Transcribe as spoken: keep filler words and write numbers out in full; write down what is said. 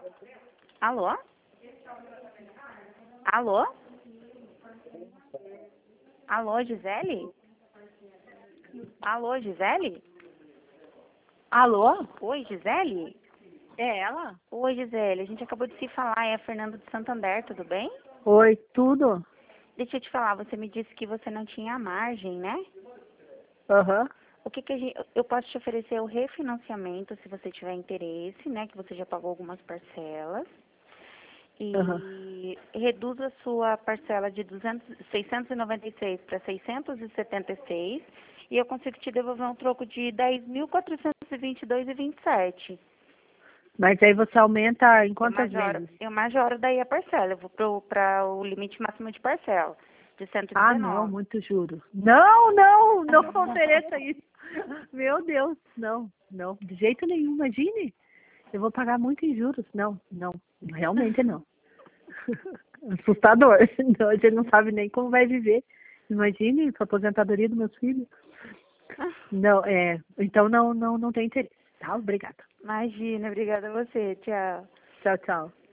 Alô? Alô? Alô, Gisele? Alô, Gisele? Alô? Oi, Gisele? É ela? Oi, Gisele. A gente acabou de se falar, é a Fernanda de Santander, tudo bem? Oi, tudo? Deixa eu te falar, você me disse que você não tinha margem, né? Aham. O que que a gente, eu posso te oferecer o refinanciamento, se você tiver interesse, né? Que você já pagou algumas parcelas. Aham. E reduz a sua parcela de duzentos, seiscentos e noventa e seis para seiscentos e setenta e seis e eu consigo te devolver um troco de dez mil quatrocentos e vinte e dois e vinte e sete. Mas aí você aumenta em Eu quantas majoro, vezes? eu majoro daí a parcela, eu vou para o limite máximo de parcela, de cento e Ah, não, dezenove. muito juro. Não, não, não ofereça isso. Meu Deus, não, não, de jeito nenhum, imagine. Eu vou pagar muito em juros. Não, não, realmente não. Assustador. Então, a gente não sabe nem como vai viver. Imagine a aposentadoria dos meus filhos. Não, é, então não, não, não tem interesse. Tá, obrigada. Imagina, obrigada a você, tchau. Tchau, tchau.